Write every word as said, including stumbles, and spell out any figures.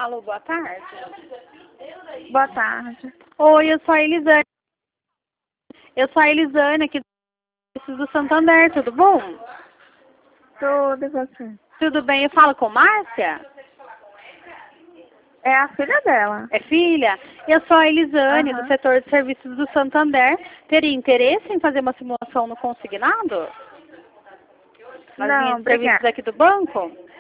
Alô, boa tarde. Boa tarde. Oi, eu sou a Elisane. Eu sou a Elisane aqui do Santander, tudo bom? Tudo e você? Tudo bem, eu falo com Márcia? É a filha dela. É filha? Eu sou a Elisane, do Aham. setor de serviços do Santander. Teria interesse em fazer uma simulação no consignado? Nas Não, linhas de serviços obrigada. aqui do banco?